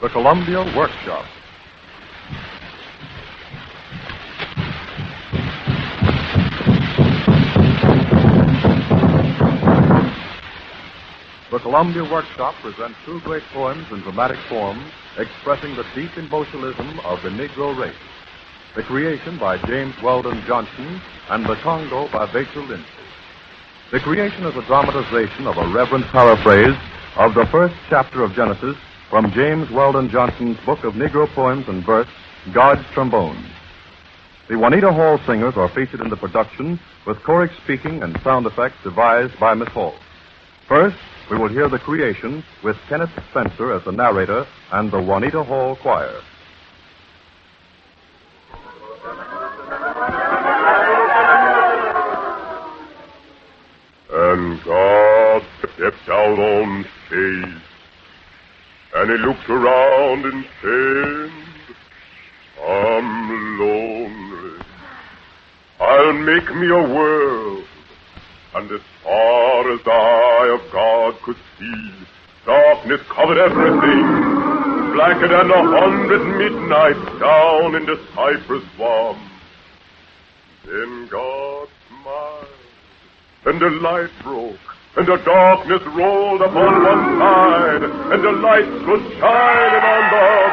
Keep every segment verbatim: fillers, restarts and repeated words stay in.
The Columbia Workshop. The Columbia Workshop presents two great poems in dramatic form expressing the deep emotionalism of the Negro race. The Creation by James Weldon Johnson and The Congo by Vachel Lindsay. The Creation is a dramatization of a reverent paraphrase of the first chapter of Genesis from James Weldon Johnson's book of Negro poems and verse, God's Trombone. The Juanita Hall singers are featured in the production with choric speaking and sound effects devised by Miss Hall. First, we will hear The Creation with Kenneth Spencer as the narrator and the Juanita Hall Choir. And God stepped out on faith, and he looked around and said, I'm lonely. I'll make me a world. And as far as the eye of God could see, darkness covered everything, blacker than a hundred midnights down in the cypress swamp. Then God smiled, and the light broke, and the darkness rolled upon one side, and the light was shining on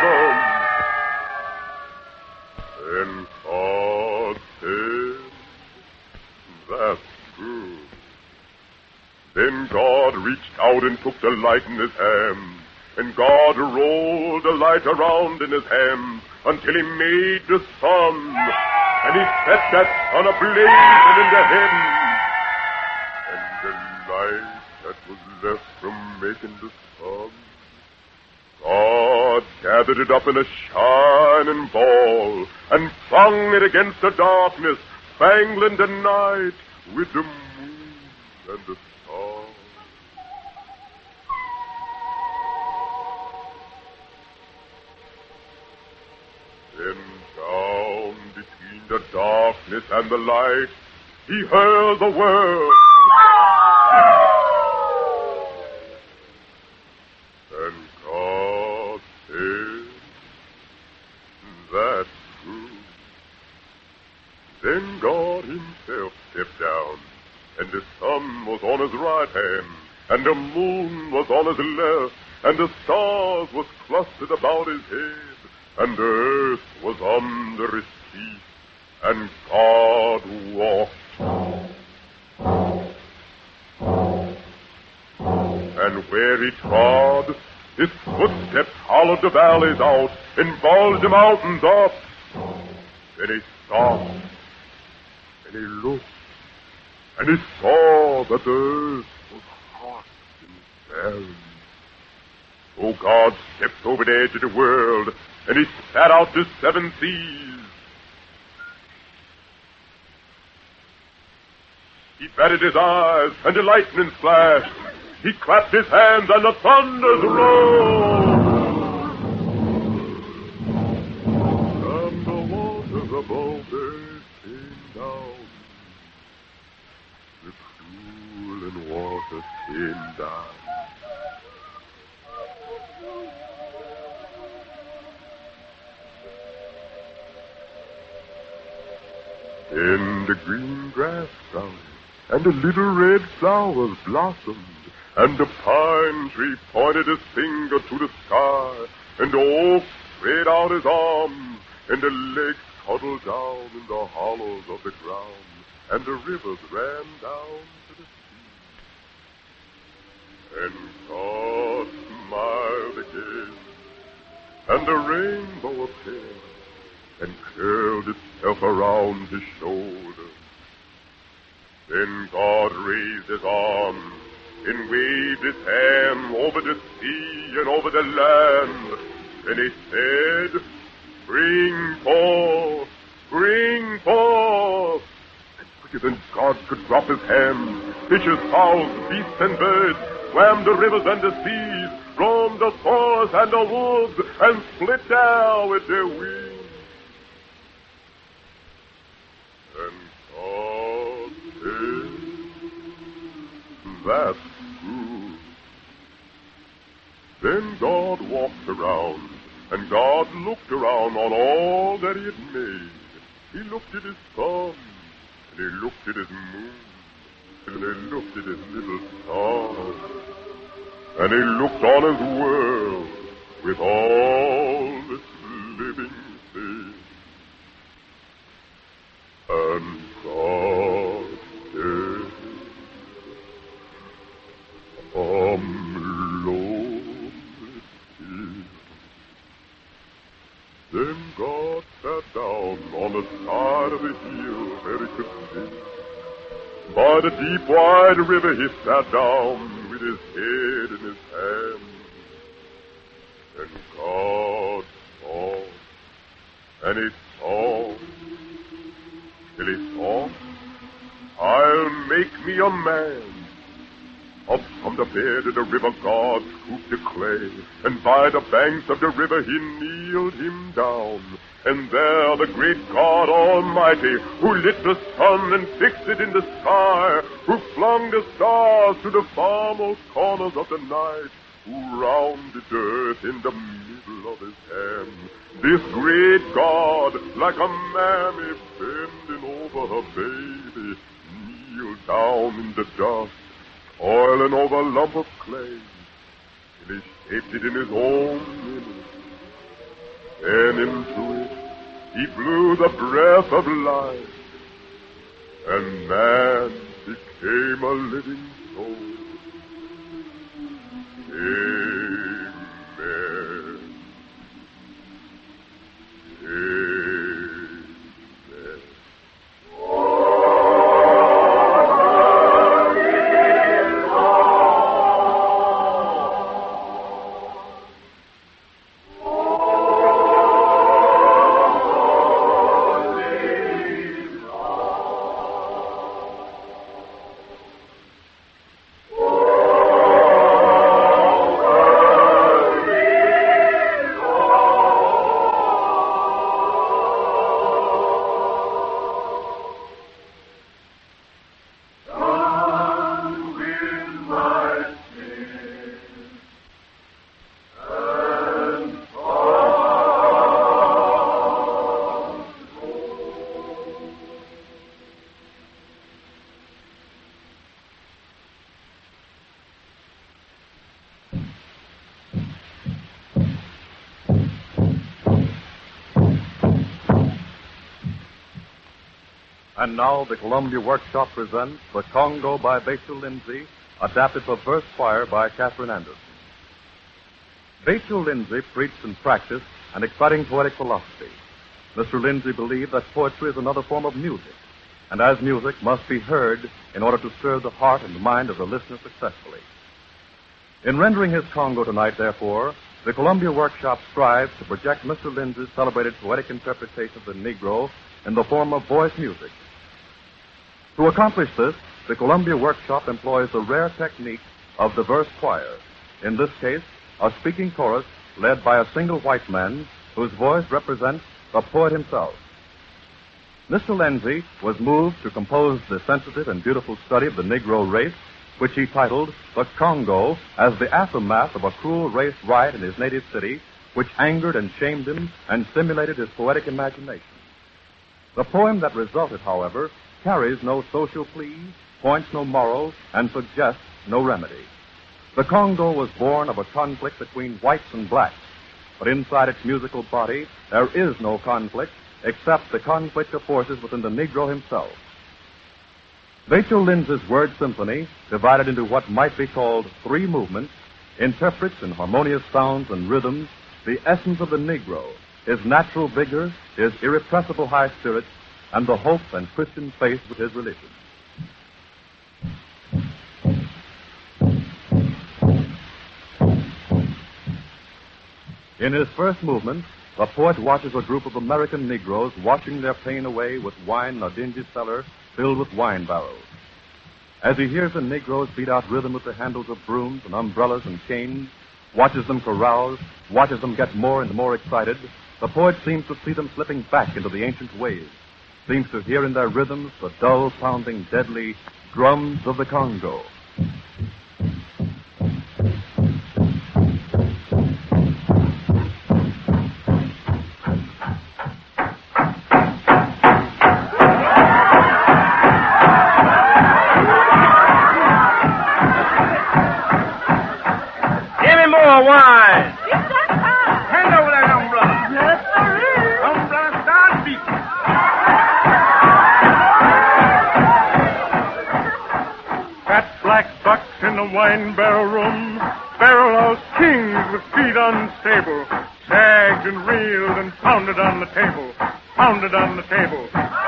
the other. Then God said, that's good. Then God reached out and took the light in his hand, and God rolled the light around in his hand until he made the sun, and he set that sun ablazing in the heavens. And the light that was left from making the sun, God gathered it up in a shining ball and flung it against the darkness, spangling the night with the moon and the stars. Then down between the darkness and the light, he hurled the word. And God said, that's good. Then God himself stepped down, and the sun was on his right hand, and the moon was on his left, and the stars was clustered about his head, and the earth was under his feet, and God walked. And where he trod, his footsteps hollowed the valleys out and bulged the mountains up. Then he stopped, and he looked, and he saw that the earth was hot and barren. Oh, God stepped over the edge of the world, and he spat out the seven seas. He batted his eyes, and the lightning flashed. He clapped his hands, and the thunders rolled. And the waters above there came down. The cooling water came down. Then the green grass sprung, and the little red flowers blossomed, and the pine tree pointed his finger to the sky, and the oak spread out his arms, and the lakes cuddled down in the hollows of the ground, and the rivers ran down to the sea. And God smiled again, and the rainbow appeared, and curled itself around his shoulder. Then God raised his arm and waved his hand over the sea and over the land. Then he said, bring forth, bring forth. And quicker than God could drop his hand, fishes, fowls, beasts, and birds swam the rivers and the seas, roamed the forests and the woods, and split down with their wings. And God said, that's good. Then God walked around And God looked around on all that he had made. He looked at his sun, and he looked at his moon, and he looked at his little stars, and he looked on his world with all its living things. And God said, "Come, Lord, here." Then God sat down on the side of a hill where he could see. By the deep, wide river he sat down with his head in his hands. And God saw, and he saw, till he saw, "I'll make me a man." Up from the bed of the river God scooped the clay, and by the banks of the river he kneeled him down. And there the great God Almighty, who lit the sun and fixed it in the sky, who flung the stars to the farmost corners of the night, who rounded earth in the middle of his hand, this great God, like a mammy bending over her baby, kneeled down in the dust, toiling over a lump of clay, till he shaped it in his own image. And into it he blew the breath of life, and man became a living soul. Amen. Amen. And now the Columbia Workshop presents The Congo by Vachel Lindsay, adapted for verse choir by Catherine Anderson. Vachel Lindsay preached and practiced an exciting poetic philosophy. Mister Lindsay believed that poetry is another form of music, and as music must be heard in order to serve the heart and mind of the listener successfully. In rendering his Congo tonight, therefore, the Columbia Workshop strives to project Mister Lindsay's celebrated poetic interpretation of the Negro in the form of voice music. To accomplish this, the Columbia Workshop employs the rare technique of the verse choir. In this case, a speaking chorus led by a single white man whose voice represents the poet himself. Mister Lindsay was moved to compose the sensitive and beautiful study of the Negro race, which he titled The Congo, as the aftermath of a cruel race riot in his native city, which angered and shamed him and stimulated his poetic imagination. The poem that resulted, however, carries no social plea, points no moral, and suggests no remedy. The Congo was born of a conflict between whites and blacks, but inside its musical body there is no conflict except the conflict of forces within the Negro himself. Vachel Lindsay's word symphony, divided into what might be called three movements, interprets in harmonious sounds and rhythms the essence of the Negro, his natural vigor, his irrepressible high spirits, and the hope and Christian faith with his religion. In his first movement, the poet watches a group of American Negroes washing their pain away with wine in a dingy cellar filled with wine barrels. As he hears the Negroes beat out rhythm with the handles of brooms and umbrellas and canes, watches them carouse, watches them get more and more excited, the poet seems to see them slipping back into the ancient ways, seems to hear in their rhythms the dull-sounding, deadly drums of the Congo. more wine. It's that time. Hand over that umbrella. Yes, there is. Umbrella, start beating. Fat black bucks in the wine barrel room. Barrel-house kings with feet unstable. Sagged and reeled and pounded on the table. Pounded on the table.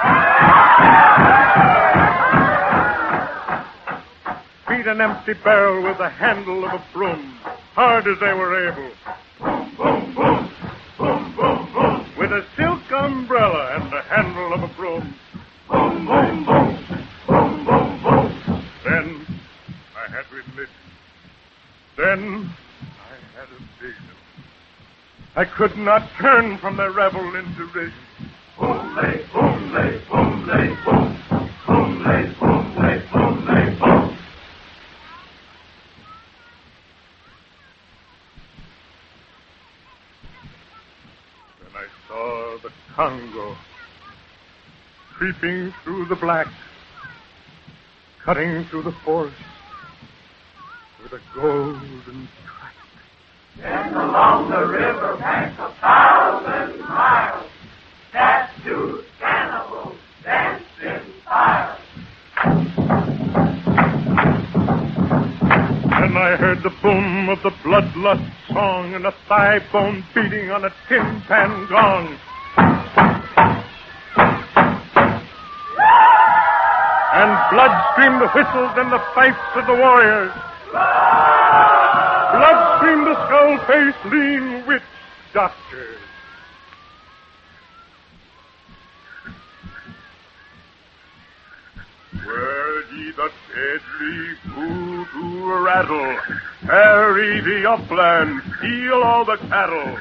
Beat an empty barrel with the handle of a broom. Hard as they were able. Boom, boom, boom. Boom, boom, boom. With a silk umbrella and the handle of a broom. Boom, boom, boom. Boom, boom, boom. Then I had religion. Then I had a vision. I could not turn from the revel in derision. Boom, lay, boom, lay, boom, lay, boom. Boom, lay, boom, lay, boom, lay, boom. Then I saw the Congo creeping through the black, cutting through the forest with a golden track. And along the river bank a thousand miles, statues, cannibals, dance in fire. Then I heard the boom of the bloodlust song and a thigh bone beating on a tin pan gong. And blood streamed the whistles and the fifes of the warriors. Blood streamed the skull-faced lean witch doctors. Heard ye the deadly voodoo rattle? Harry the upland, steal all the cattle.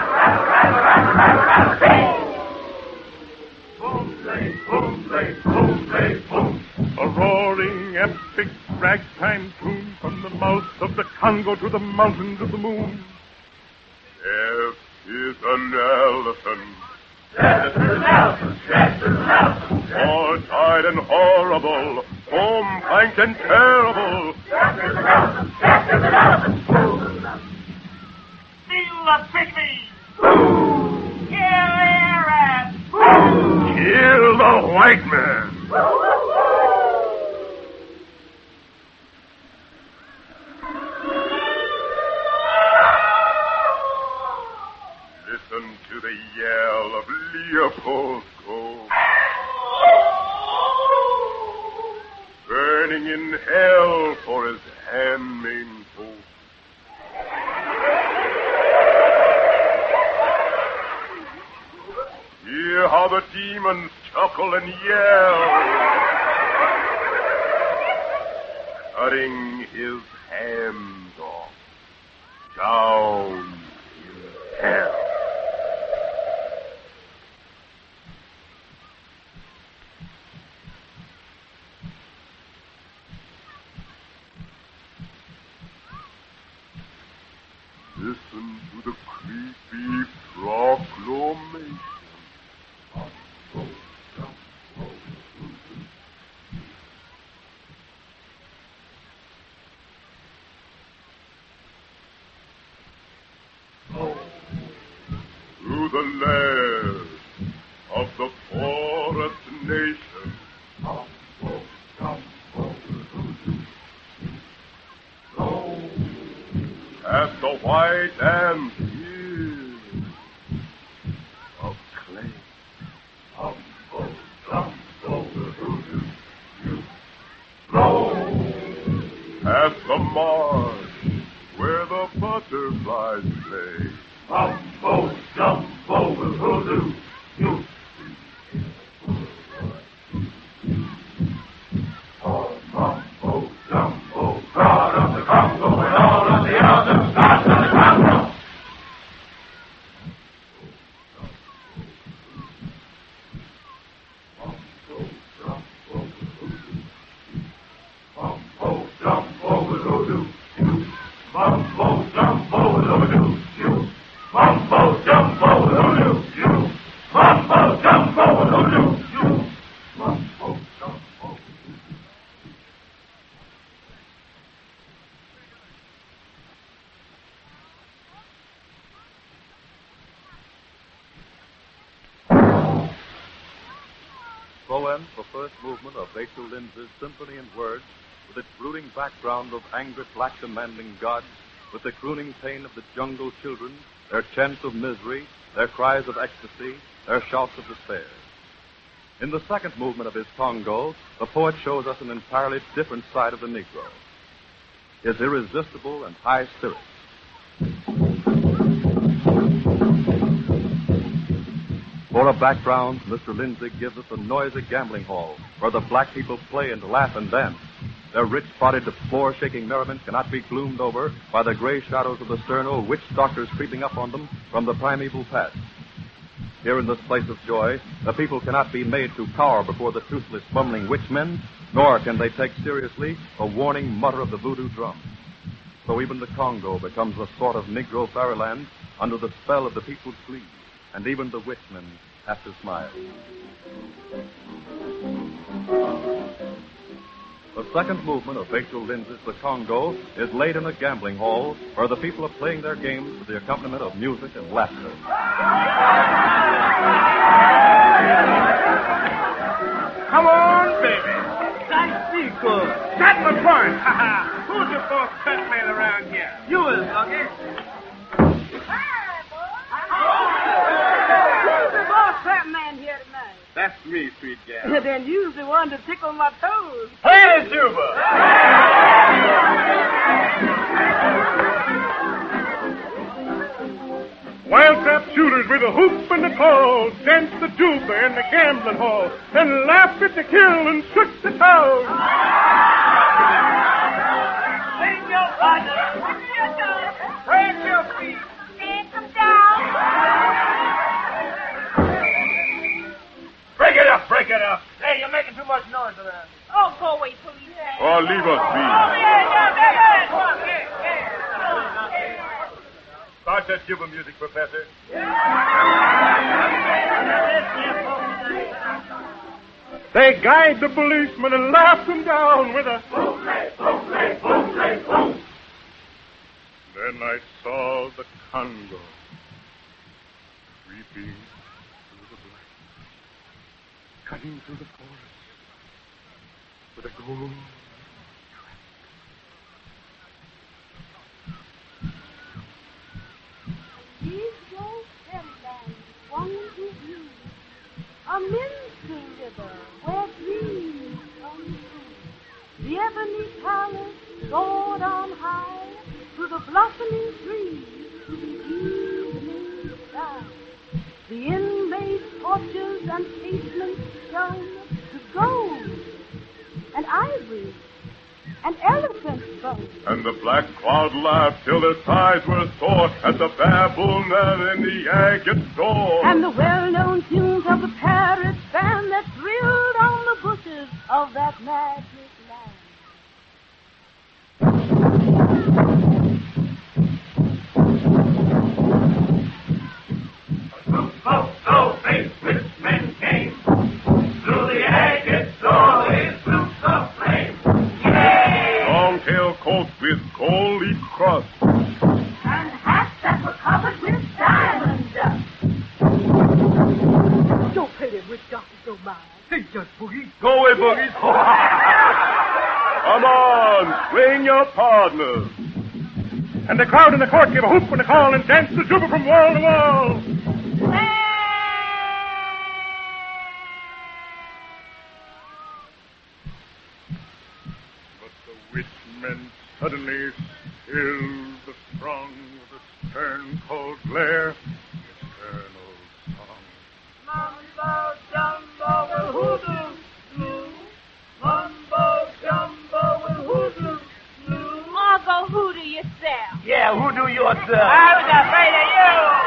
Boom, lay, boom, lay, boom, lay, boom. A roaring, epic ragtime tune from the mouth of the Congo to the mountains of the moon. Death is an elephant. Death is an elephant, death is an elephant. War-tied and horrible, foam-flanked and terrible. Death is an elephant, death is an elephant. Steal the pygmies. Kill the Arabs. Kill the white man. Listen to the yell of Leopold's Cove. Burning in hell for his handmaiden folk. Hear how the demons chuckle and yell, cutting his hands off down in hell. Listen to the creepy proclamation. Through the land of the forest nation. At the white and here of clay. At the marsh where the butterflies play. Mumbo jumbo with hoodoo. You. Oh, mumbo jumbo, God of the Congo and all of the other gods of the Congo. Mumbo jumbo with hoodoo. Mumbo jumbo with hoodoo. You. Mumbo jumbo with hoodoo. You. Mumbo jumbo with hoodoo. You. so ends the first movement of Vachel Lindsay's Symphony in Words, with its brooding background of angered black demanding gods, with the crooning pain of the jungle children, their chants of misery, their cries of ecstasy, their shouts of despair. In the second movement of his Congo, the poet shows us an entirely different side of the Negro, his irresistible and high spirit. For a background, Mister Lindsay gives us a noisy gambling hall where the black people play and laugh and dance. Their rich-bodied, floor-shaking merriment cannot be gloomed over by the gray shadows of the stern old witch doctors creeping up on them from the primeval past. Here in this place of joy, the people cannot be made to cower before the toothless, bumbling witchmen, nor can they take seriously the warning mutter of the voodoo drum. So even the Congo becomes a sort of Negro fairyland under the spell of the people's glee, and even the witchmen have to smile. The second movement of Vachel Lindsay's The Congo is laid in a gambling hall where the people are playing their games to the accompaniment of music and laughter. Come on, baby. Santico. That's my point. Who's the boss cut man around here? You is, okay? Who's the boss fat man here tonight? That's me, sweet gal. Then you's the one to tickle my toes. Play the tuba. Wild trap shooters with a hoop and a call dance the tuba in the gambling hall and laugh at the kill and shoot the toes. Sing your partner. Praise your feet. Stand them down. Break it up, break it up. Hey, you're making too much noise around here. Oh, go away, police. Oh, leave us be. Oh, yeah, yeah, yeah, yeah, yeah. Start that tuba music, Professor. They guide the policeman and laugh him down with a boom, boom, boom, boom, boom. Then I saw the Congo creeping through the black, cutting through the forest with a gold These gold fairylands, one is you, a minstrel river where dreams come true. The ebony palace soared on high to the blossoming trees, to the evening sky. The inlaid porches and casements shone to gold and ivory and elephant bone. And the black cloud laughed till its eyes were sore at the baboon that in the agate door. And the well-known tunes of the parrot band that thrilled on the bushes of that magic land. So, so, big rich men came through the agate doorway, flukes of flame. Long-tailed coats with gold leaf crust. And hats that were covered with diamond dust. Don't pay them rich doctors no mind. They just boogie. Go away, Boogie. Come on, swing your partners. And the crowd in the court gave a whoop and a call and danced the tuba from wall to wall. But the witchmen suddenly stilled the throng with a stern, cold glare. The eternal song. Mumbo jumbo will hoodoo blue. Mumbo jumbo will hoodoo blue. Or go hoodoo yourself. Yeah, who do yourself? I was afraid of you.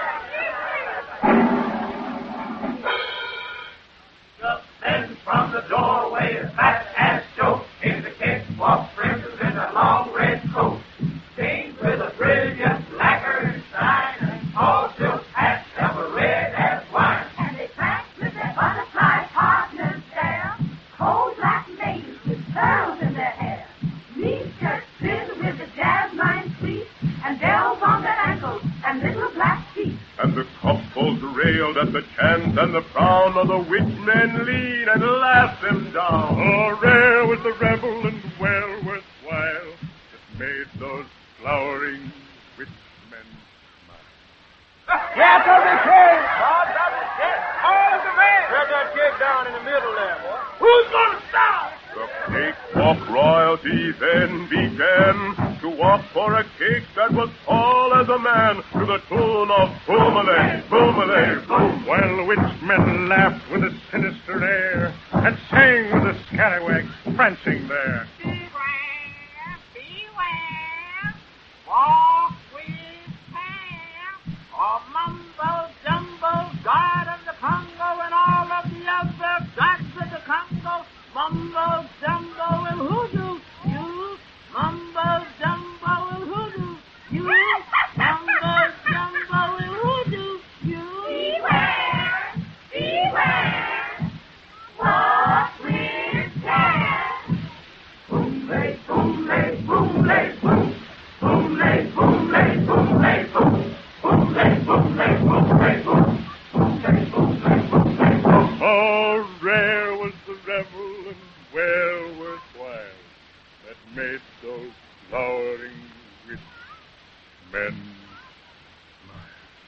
Just then from the doorway, fat ass Joe in the cakewalk princess in a long red coat, stained with a brilliant lacquer shine, and tall silk hat that were red as wine. And they pranced with their butterfly partners there, cold black ladies with pearls in their hair, knee skirts filled with the jasmine sweet, and bells on their ankles, and little black feet. And the couples quailed at the chance and the frown of the witch men lean and laughed them down. Oh, rare was the revel and well worthwhile that made those flowering witch men smile. Get up the kid! Bob, up the kid! All of the men! Get that kid down in the middle there, boy. Who's going to stop? The cakewalk royalty then began to walk for a cake that was tall as a man to the tune of boom-a-lay, boom-a-lay, boom. While the witch men laughed with a sinister air and sang with the scallywags prancing there. Beware, beware, walk with care, or mumbo jumbo, god of the Congo, and all of the other gods of the Congo. Mumbo jumbo will hoodoo you. Mumbo jumbo will hoodoo you. Mumbo jumbo will hoodoo you. Beware, beware, walk with care. Boom, lay, boom, lay, boom, lay, boom. Boom, lay, boom, lay, boom, lay, boom. Boom, lay, boom, lay, boom, lay, boom. Boom, lay, boom, lay, boom, lay, boom. Oh, rare was the revel and well worthwhile that made those flowering witch men smile.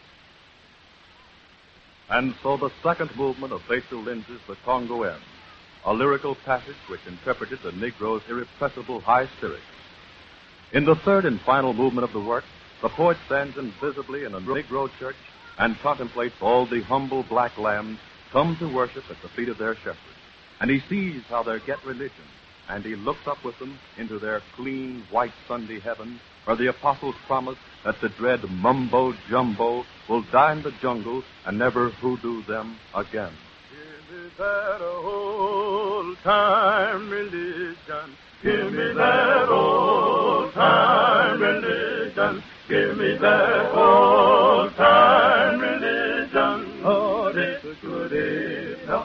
And so the second movement of Vachel Lynch's The Congo ends, a lyrical passage which interpreted the Negro's irrepressible high spirits. In the third and final movement of the work, the poet stands invisibly in a Negro church and contemplates all the humble black lambs come to worship at the feet of their shepherd. And he sees how they get religion, and he looks up with them into their clean, white Sunday heaven, where the apostles promise that the dread mumbo-jumbo will die in the jungle and never hoodoo them again. Give me that old-time religion. Give me that old-time religion. Give me that old-time religion. Oh, it's good enough.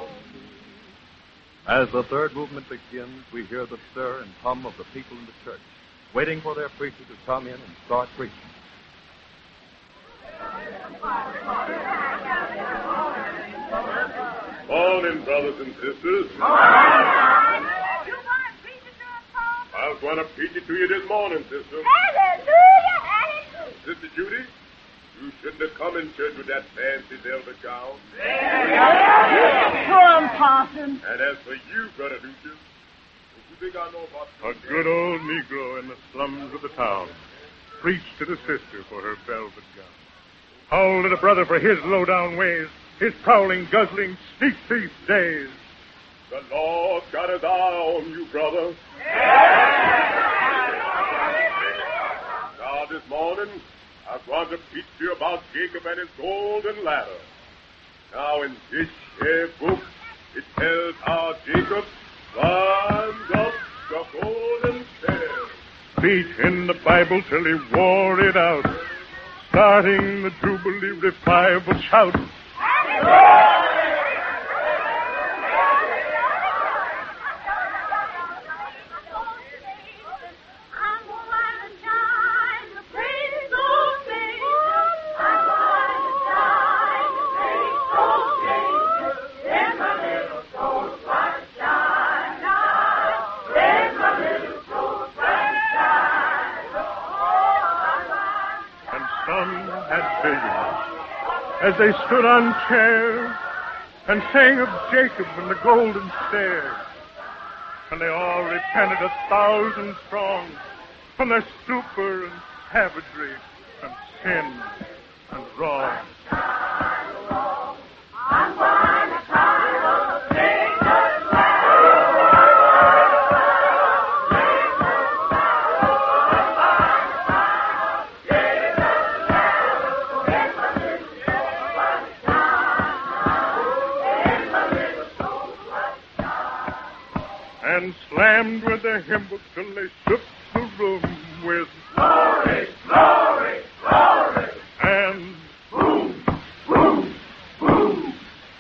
As the third movement begins, we hear the stir and hum of the people in the church, waiting for their preacher to come in and start preaching. Morning, brothers and sisters. You want preaching to us, Paul? I was going to preach it to you this morning, sister. Hallelujah, hallelujah. Sister Judy, you shouldn't have come in church with that fancy velvet gown. Poor Parson. And as for you, Brother Lucius, what you think I know about A good old Negro in the slums of the town preached to the sister for her velvet gown. Howled at a brother for his low-down ways, his prowling, guzzling, sneak thief days. The Lord got his eye on you, brother. Now, this morning, I want to teach you about Jacob and his golden ladder. Now, in this here book, it tells how Jacob climbed up the golden stairs. Beat in the Bible till he wore it out, starting the Jubilee revival shout. As they stood on chairs and sang of Jacob and the golden stairs. And they all repented a thousand strong from their stupor and savagery and sin and wrong. And slammed with their hymn book till they shook the room with Glory, glory, glory. and Boom, boom, boom.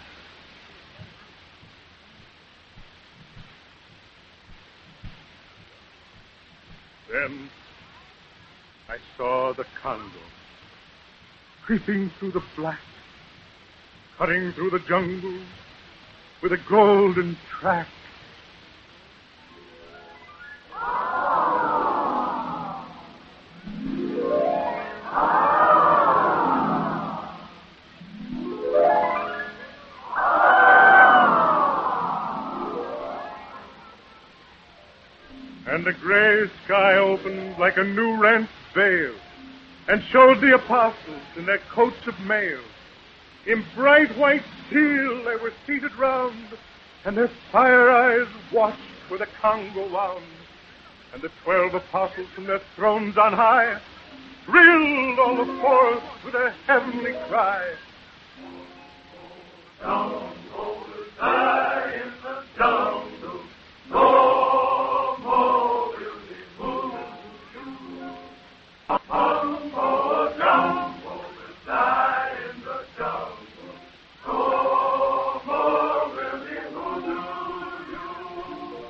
then I saw the Congo creeping through the black cutting through the jungle with a golden track. And the gray sky opened like a new rent veil and showed the apostles in their coats of mail. In bright white steel they were seated round, and their fire eyes watched where the Congo wound. And the twelve apostles from their thrones on high thrilled all the forest with a heavenly cry. Down go the sky in the jungle, no more will they move. Mambo Jumbo will die in the jungle, no more will they move.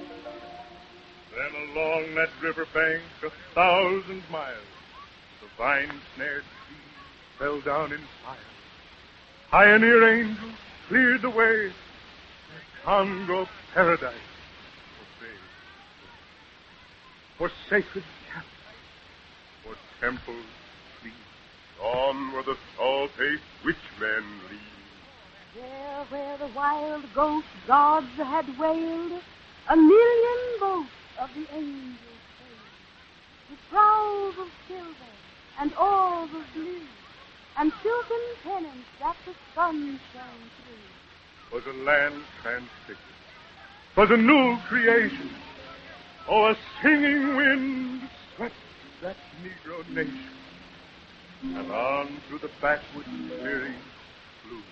Then along that river bank a thousand miles, the vine-snared trees fell down in fire. Pioneer angels cleared the way, the Congo paradise obeyed. For sacred camps, for temples clean, On where the salt-faced witch men lead. There where the wild ghost gods had wailed, a million boats of the angels sailed, with prows of silver and oars of blue, and silken pennants that the sun shone through. was a land transfigured, was a new creation. Oh, a singing wind swept that Negro nation, and on through the backwoods clearing flew.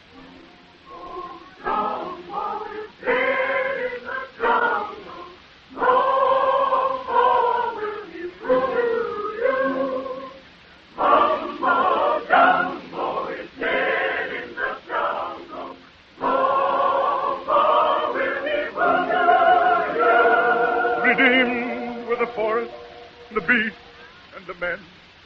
Redeemed with the forest, the beast, and the men.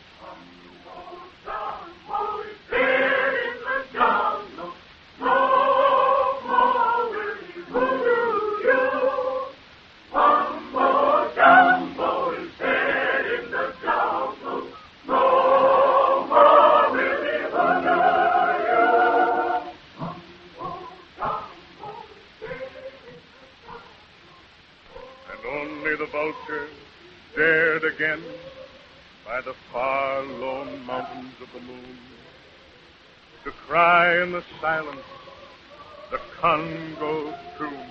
Only the vulture dared again by the far lone mountains of the moon to cry in the silence the Congo's tune.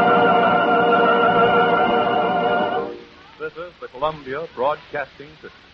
Columbia Broadcasting System.